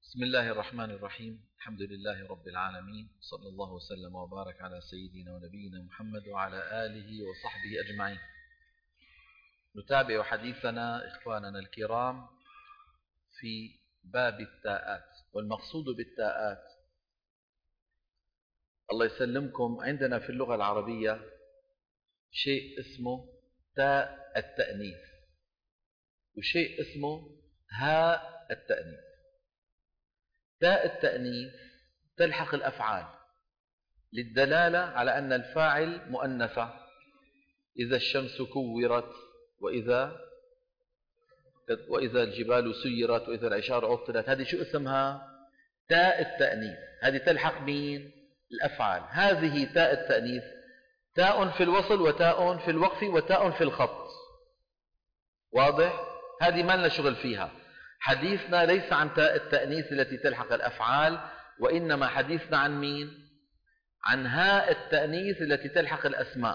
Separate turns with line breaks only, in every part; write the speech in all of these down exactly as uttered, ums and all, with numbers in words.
بسم الله الرحمن الرحيم. الحمد لله رب العالمين، صلى الله وسلم وبارك على سيدنا ونبينا محمد وعلى آله وصحبه أجمعين. نتابع حديثنا إخواننا الكرام في باب التاءات، والمقصود بالتاءات الله يسلمكم عندنا في اللغة العربية شيء اسمه تاء التأنيث وشيء اسمه هاء التأنيث. تاء التأنيث تلحق الأفعال للدلالة على أن الفاعل مؤنثة، إذا الشمس كورت، وإذا وإذا الجبال سيرت، وإذا العشار عطلت. هذه شو اسمها؟ تاء التأنيث. هذه تلحق مين؟ الأفعال. هذه تاء التأنيث تاء في الوصل وتاء في الوقف وتاء في الخط. واضح؟ هذه ما لنا شغل فيها. حديثنا ليس عن تاء التأنيث التي تلحق الأفعال، وإنما حديثنا عن مين؟ عن هاء التأنيث التي تلحق الأسماء.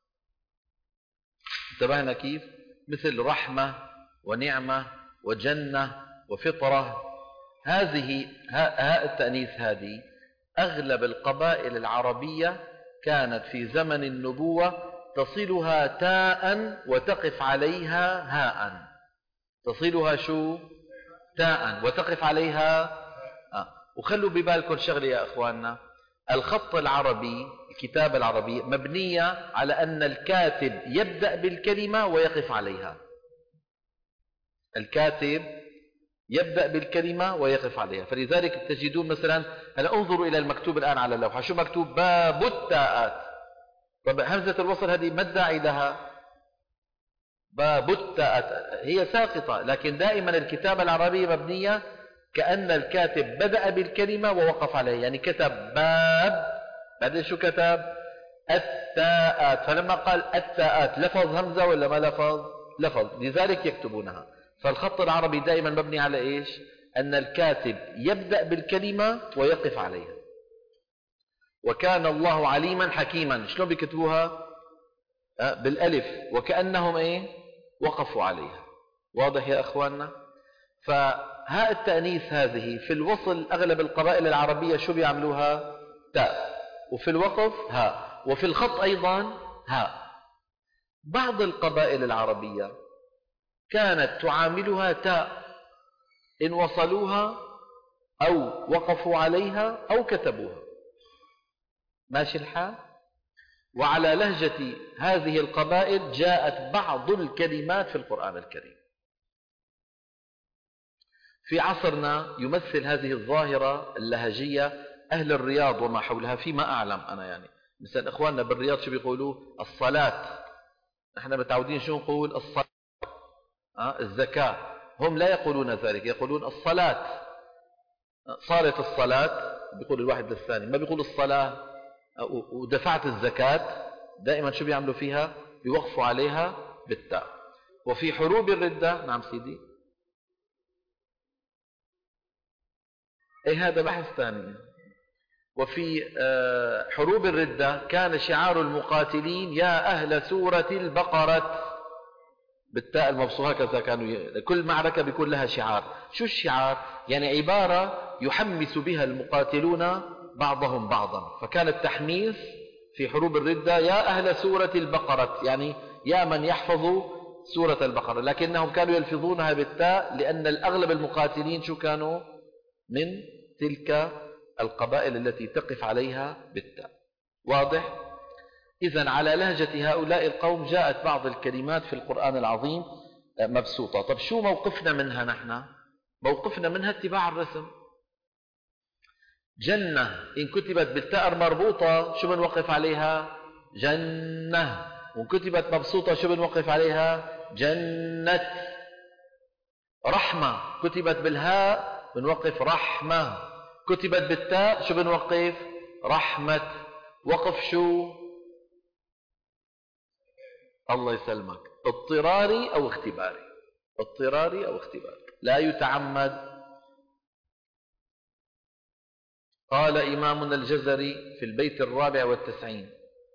انتبهنا كيف؟ مثل رحمة ونعمة وجنة وفطرة. هذه هاء التأنيث هذه أغلب القبائل العربية كانت في زمن النبوة تصلها تاء وتقف عليها هاء. تصلها شو؟ تاء وتقف عليها آه. وخلوا ببالكم شغله يا أخواننا، الخط العربي، الكتابة العربية مبنية على أن الكاتب يبدأ بالكلمة ويقف عليها. الكاتب يبدأ بالكلمة ويقف عليها، فلذلك تجدون مثلا، هلا انظروا إلى المكتوب الآن على اللوحة، شو مكتوب؟ باب التاءات. طب همزة الوصل هذه ما الداعي لها؟ باب التاءات هي ساقطة، لكن دائما الكتابة العربية مبنية كأن الكاتب بدأ بالكلمة ووقف عليها، يعني كتب باب، بعدين شو كتب؟ التاءات. فلما قال التاءات لفظ همزة ولا ما لفظ؟ لفظ، لذلك يكتبونها. فالخط العربي دائما مبني على إيش؟ أن الكاتب يبدأ بالكلمة ويقف عليها. وكان الله عليما حكيما، شلون بيكتبوها؟ أه بالألف، وكأنهم إيه؟ وقفوا عليها. واضح يا أخواننا؟ فهاء التأنيث هذه في الوصل أغلب القبائل العربية شو بيعملوها؟ تاء، وفي الوقف هاء، وفي الخط أيضا هاء. بعض القبائل العربية كانت تعاملها تاء إن وصلوها أو وقفوا عليها أو كتبوها. ماشي الحال؟ وعلى لهجة هذه القبائل جاءت بعض الكلمات في القرآن الكريم. في عصرنا يمثل هذه الظاهرة اللهجية أهل الرياض وما حولها، فيما أعلم أنا. يعني مثلا إخواننا بالرياض شو بيقولوا؟ الصلاة. نحن متعودين شو نقول؟ الصلاة. أه؟ الزكاة. هم لا يقولون ذلك، يقولون الصلاة. صارت الصلاة بيقول الواحد للثاني، ما بيقول الصلاة. ودفعت الزكاة، دائما شو بيعملوا فيها؟ بيوقفوا عليها بالتاء. وفي حروب الردة، نعم سيدي، اي هذا بحث ثاني. وفي حروب الردة كان شعار المقاتلين يا أهل سورة البقرة، بالتاء المبسوطة. هكذا كانوا، كل معركة بيكون لها شعار. شو الشعار؟ يعني عبارة يحمس بها المقاتلون بعضهم بعضا. فكان التحميس في حروب الردة يا أهل سورة البقرة، يعني يا من يحفظ سورة البقرة، لكنهم كانوا يلفظونها بالتاء لأن الأغلب المقاتلين شو كانوا؟ من تلك القبائل التي تقف عليها بالتاء. واضح؟ إذن على لهجة هؤلاء القوم جاءت بعض الكلمات في القرآن العظيم مبسوطة. طب شو موقفنا منها نحن؟ موقفنا منها اتباع الرسم. جنة إن كتبت بالتاء المربوطة شو بنوقف عليها؟ جنة. وإن كتبت مبسوطة شو بنوقف عليها؟ جنة. رحمة كتبت بالهاء بنوقف رحمة. كتبت بالتاء شو بنوقف؟ رحمة. وقف شو؟ الله يسلمك، اضطراري أو اختباري. اضطراري أو اختباري، لا يتعمد. قال إمامنا الجزري في البيت الرابع والتسعين: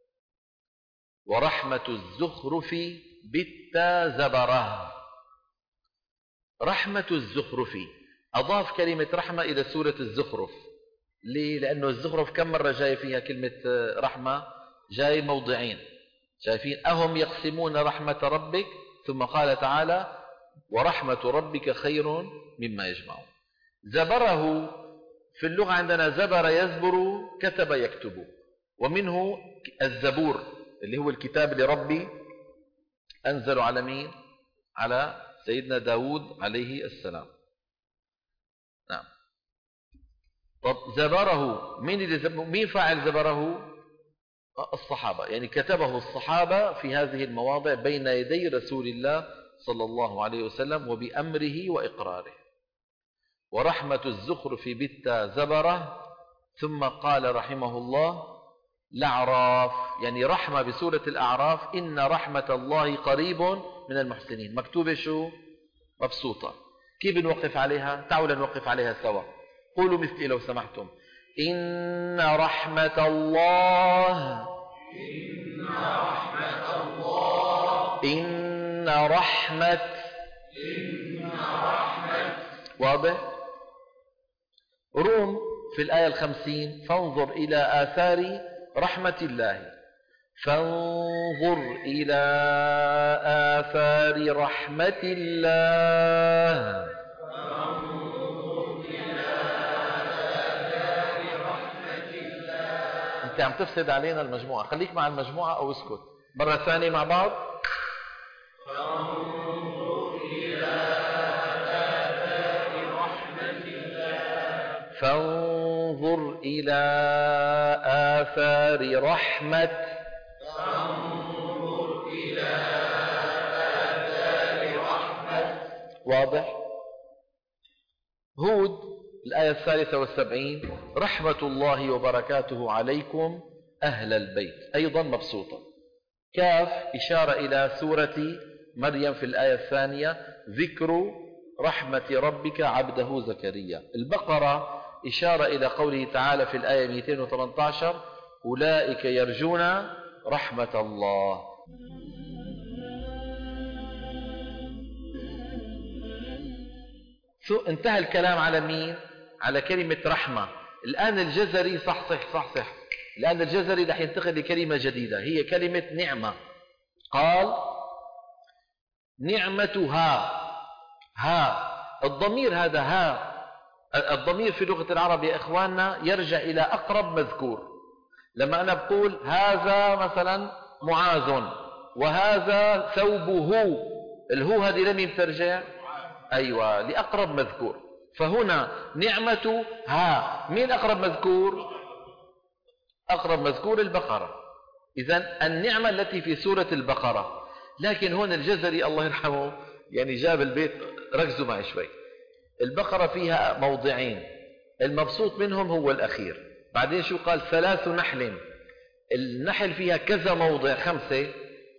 ورحمة الزخرف بالتا زبره. رحمة الزخرف أضاف كلمة رحمة إلى سورة الزخرف. ليه؟ لأنه الزخرف كم مرة جاي فيها كلمة رحمة؟ جاي موضعين. شايفين؟ أهم يقسمون رحمة ربك، ثم قال تعالى ورحمة ربك خير مما يجمعون. زبره في اللغة عندنا زبر يزبر، كتب يكتب، ومنه الزبور اللي هو الكتاب اللي ربي أنزل على مين؟ على سيدنا داود عليه السلام. نعم. طب زبره مين اللي زبره؟ مين فاعل زبره؟ الصحابة، يعني كتبه الصحابة في هذه المواضع بين يدي رسول الله صلى الله عليه وسلم وبأمره وإقراره. ورحمة الزخرف بالتا زبره. ثم قال رحمه الله الأعراف، يعني رحمة بسورة الأعراف إن رحمة الله قريب من المحسنين. مكتوبة شو؟ مبسوطة. كيف نوقف عليها؟ تعالوا نوقف عليها سوا. قولوا مثلي لو سمحتم. إن رحمة الله إن رحمة الله إن رحمة إن رحمة واضح؟ روم في الآية الخمسين فانظر إلى آثار رحمة الله. فانظر إلى آثار رحمة الله. فانظر إلى آثار رحمة الله. أنت عم تفسد علينا المجموعة، خليك مع المجموعة أو اسكت. مرة ثانية مع بعض. فانظر إلى آثار رحمة الله. فانظر إلى آثار رحمة فانظر إلى آثار رحمة واضح؟ هود الآية الثالثة والسبعين رحمة الله وبركاته عليكم أهل البيت، أيضا مبسوطة. كاف إشارة إلى سورة مريم في الآية الثانية ذكر رحمة ربك عبده زكريا. البقرة إشارة إلى قوله تعالى في الآية مئتين وثمانية عشر أولئك يرجون رحمة الله. انتهى الكلام على مين؟ على كلمة رحمة. الآن الجزري صح صح صح صح الآن الجزري رح ينتقل لكلمة جديدة هي كلمة نعمة. قال نعمتها. ها الضمير هذا ها الضمير في لغة العرب يا إخواننا يرجع إلى أقرب مذكور. لما أنا بقول هذا مثلا معاذ وهذا ثوبه، الهو هذه لم ترجع أيوة لأقرب مذكور. فهنا نعمة ها مين أقرب مذكور؟ أقرب مذكور البقرة. إذن النعمة التي في سورة البقرة. لكن هنا الجزري الله يرحمه يعني جاب البيت، ركزوا معي شوي. البقرة فيها موضعين المبسوط منهم هو الأخير. بعدين شو قال؟ ثلاث نحل. النحل فيها كذا موضع، خمسة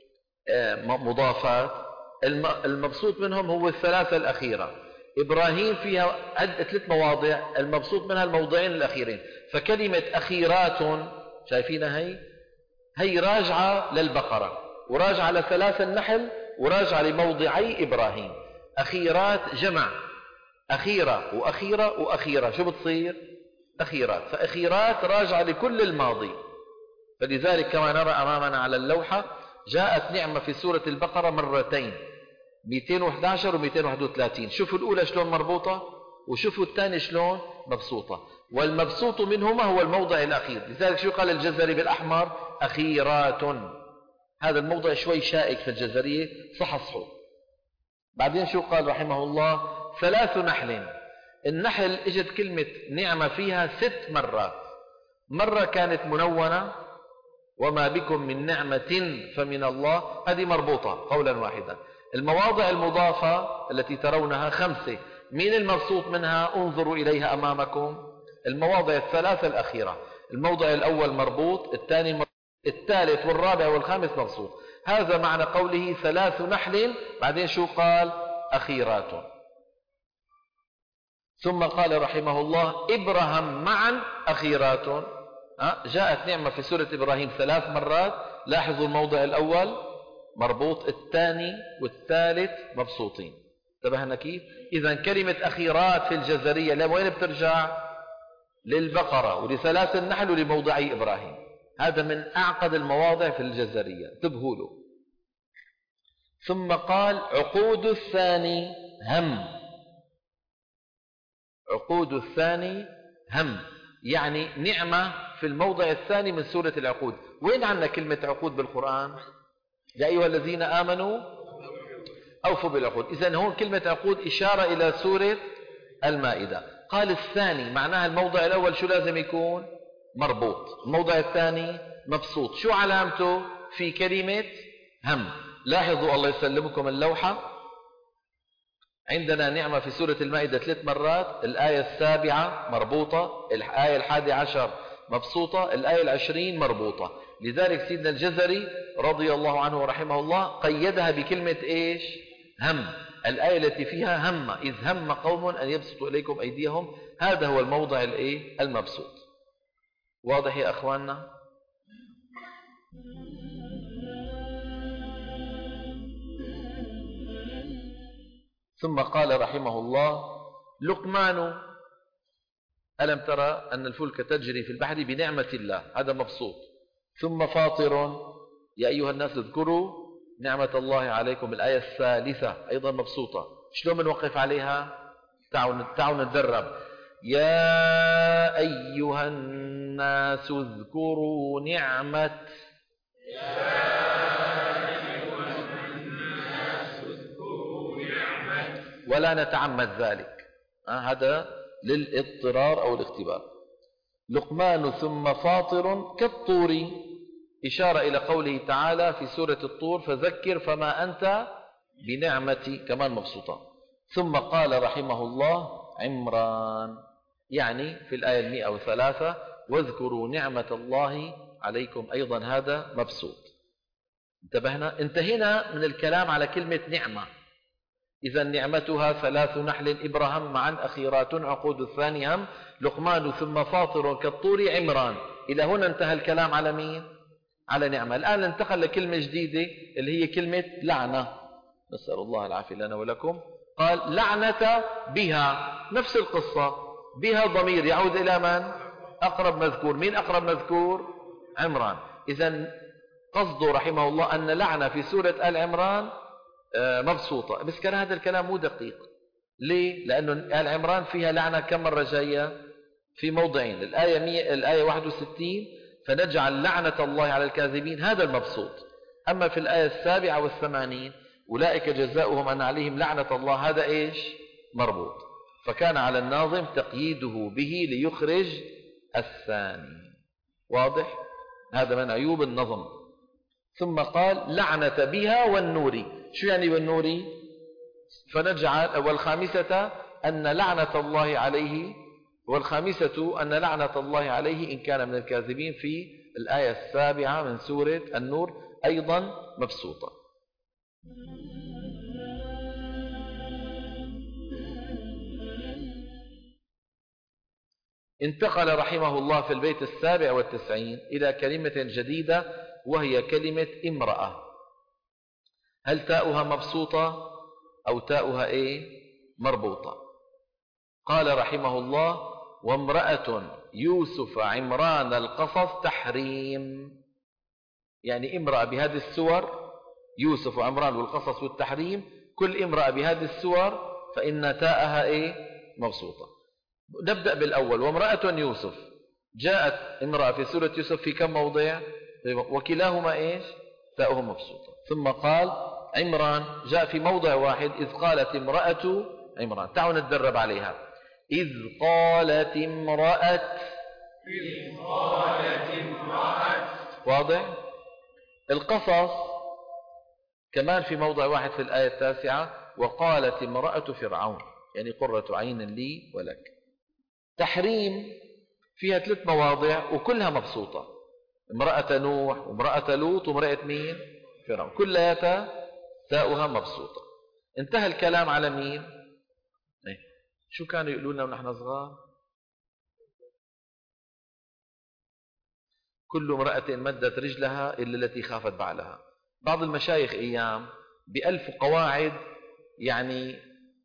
مضافات. المبسوط منهم هو الثلاثة الأخيرة. إبراهيم فيها ثلاث مواضع المبسوط منها الموضعين الأخيرين. فكلمة أخيرات شايفينها هي هي راجعة للبقرة وراجعة لثلاث النحل وراجعة لموضعي إبراهيم. أخيرات جمع أخيرة وأخيرة وأخيرة، شو بتصير؟ أخيرات. فأخيرات راجعة لكل الماضي. فلذلك كما نرى أمامنا على اللوحة جاءت نعمة في سورة البقرة مرتين مئتين وأحد عشر و مئتين وواحد وثلاثين. شوفوا الأولى شلون مربوطة وشوفوا الثاني شلون مبسوطة، والمبسوط منهما هو الموضع الأخير. لذلك شو قال الجزري بالأحمر؟ أخيرات. هذا الموضع شوي شائك في الجزرية، صحصحوا. بعدين شو قال رحمه الله؟ ثلاث نحل. النحل اجت كلمة نعمة فيها ست مرات. مرة كانت منونة وما بكم من نعمة فمن الله، هذه مربوطة قولا واحدا. المواضع المضافة التي ترونها خمسة، مين المبسوط منها؟ انظروا إليها أمامكم. المواضع الثلاثة الأخيرة، الموضع الأول مربوط، الثاني مربوط، الثالث والرابع والخامس مبسوط. هذا معنى قوله ثلاث نحل. بعدين شو قال؟ أخيرات. ثم قال رحمه الله إبراهيم معا أخيرات. جاءت نعمة في سورة إبراهيم ثلاث مرات. لاحظوا الموضع الأول مربوط، الثاني والثالث مبسوطين. انتبهنا كيف؟ إذا كلمة أخيرات في الجزرية لوين بترجع؟ للبقرة ولثلاث النحل ولموضعي إبراهيم. هذا من أعقد المواضع في الجزرية، انتبهوا له. ثم قال عقود الثاني هم. عقود الثاني هم يعني نعمة في الموضع الثاني من سورة العقود. وين عندنا كلمة عقود بالقرآن؟ يا أيها الذين آمنوا أوفوا بالعقود. إذن هون كلمة عقود إشارة إلى سورة المائدة. قال الثاني معناها الموضع الأول شو لازم يكون؟ مربوط. الموضع الثاني مبسوط. شو علامته؟ في كلمة هم. لاحظوا الله يسلمكم اللوحة، عندنا نعمة في سورة المائدة ثلاث مرات. الآية السابعة مربوطة، الآية الحادي عشر مبسوطة، الآية العشرين مربوطة. لذلك سيدنا الجزري رضي الله عنه ورحمه الله قيدها بكلمة إيش؟ هم. الآية التي فيها هم إذ هم قوم أن يبسطوا إليكم أيديهم، هذا هو الموضع الإيه؟ المبسوط. واضح يا أخواننا؟ ثم قال رحمه الله لقمان ألم ترى أن الفلك تجري في البحر بنعمة الله، هذا مبسوط. ثم فاطر يا أيها الناس اذكروا نعمة الله عليكم، الآية الثالثة أيضا مبسوطة. شلون بنوقف عليها؟ تعالوا تعالوا نتدرب. يا أيها الناس اذكروا نعمة ولا نتعمد ذلك، آه هذا للاضطرار أو الاختبار. لقمان ثم فاطر كالطور، إشارة إلى قوله تعالى في سورة الطور فذكر فما أنت بنعمتي، كمان مبسوطة. ثم قال رحمه الله عمران، يعني في الآية المئة وثلاثة واذكروا نعمة الله عليكم، أيضا هذا مبسوط. انتبهنا؟ انتهينا من الكلام على كلمة نعمة. إذا نعمتها ثلاث نحل إبراهيم معا أخيرات عقود الثاني هم. لقمان ثم فاطر كالطور عمران. إلى هنا انتهى الكلام على مين؟ على نعمة. الآن انتقل لكلمة جديدة اللي هي كلمة لعنة، نسأل الله العافية لنا ولكم. قال لعنة بها، نفس القصة، بها ضمير يعود إلى من؟ أقرب مذكور. مين أقرب مذكور؟ عمران. إذا قصده رحمه الله أن لعنة في سورة آل عمران مبسوطة، بس كان هذا الكلام مو دقيق. ليه؟ لأنه آل عمران فيها لعنة كم مرة جاية؟ في موضعين. الآية, مية الآية واحد وستين فنجعل لعنة الله على الكاذبين، هذا المبسوط. أما في الآية السابعة والثمانين أولئك جزاؤهم أن عليهم لعنة الله، هذا إيش؟ مربوط. فكان على الناظم تقييده به ليخرج الثاني. واضح؟ هذا من عيوب النظم. ثم قال لعنة بها والنور. شو يعني والنور؟ فنجعل والخامسة أن لعنة الله عليه، والخامسة أن لعنة الله عليه إن كان من الكاذبين في الآية السابعة من سورة النور، أيضا مبسوطة. انتقل رحمه الله في البيت السابع والتسعين إلى كلمة جديدة وهي كلمة امرأة. هل تاؤها مبسوطة أو تاؤها إيه؟ مربوطة. قال رحمه الله وامرأة يوسف عمران القصص تحريم، يعني امرأة بهذه السور، يوسف وعمران والقصص والتحريم، كل امرأة بهذه السور فإن تاءها إيه؟ مبسوطة. نبدأ بالأول. وامرأة يوسف، جاءت امرأة في سورة يوسف في كم موضع؟ وكلاهما إيش؟ تاؤه مبسوطة. ثم قال عمران جاء في موضع واحد، إذ قالت امرأة عمران. تعالوا نتدرب عليها. إذ قالت امرأة،
إذ قالت امرأة.
واضح؟ القصص كمان في موضع واحد في الآية التاسعة وقالت امرأة فرعون، يعني قرة عين لي ولك. تحريم فيها ثلاث مواضع وكلها مبسوطة، امرأة نوح وامرأة لوط وامرأة مين؟ فرعون، كلها تاؤها مبسوطة. انتهى الكلام على مين؟ ايه؟ شو كانوا يقولون لنا ونحن صغار؟ كل امرأة مدت رجلها إلا التي خافت بعلها. بعض المشايخ أيام بألف قواعد يعني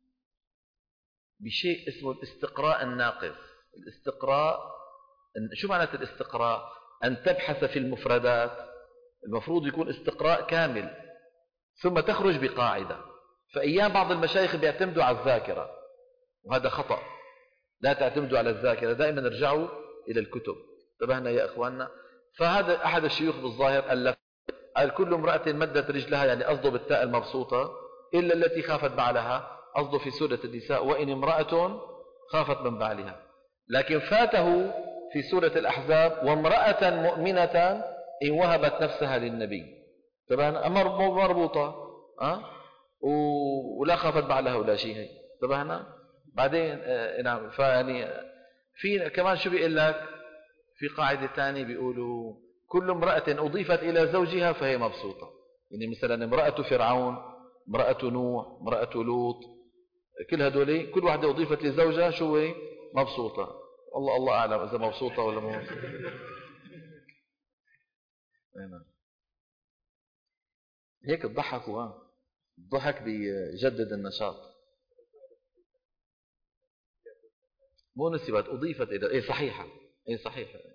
بشيء اسمه الاستقراء الناقص. الاستقراء، شو معنى الاستقراء؟ أن تبحث في المفردات، المفروض يكون استقراء كامل، ثم تخرج بقاعدة. فأيام بعض المشايخ بيعتمدوا على الذاكرة، وهذا خطأ. لا تعتمدوا على الذاكرة، دائما ارجعوا إلى الكتب. انتبهنا يا إخواننا؟ فهذا أحد الشيوخ بالظاهر ألف قال كل امرأة مدت رجلها، يعني قصده بالتاء المبسوطة، إلا التي خافت بعلها، قصده في سورة النساء وإن امرأة خافت من بعلها. لكن فاته في سورة الأحزاب وامرأة مؤمنة إن وهبت نفسها للنبي. انتبهنا؟ أمر مربوطة أه؟ ولا خافت بعلها ولا شيء. انتبهنا؟ بعدين آه نعم. فيعني في كمان شو بيقول لك في قاعدة ثانية، بيقولوا كل امرأة أضيفت إلى زوجها فهي مبسوطة. يعني مثلا امرأة فرعون، امرأة نوح، امرأة لوط، كل هذول كل واحدة أضيفت لزوجها شو هي؟ مبسوطة. الله الله أعلم إذا مبسوطة ولا مو مبسوطة. هيك تضحكوا. ها الضحك بيجدد النشاط. مو نسبت، أضيفت إلى إيه صحيحة. إيه صحيحة.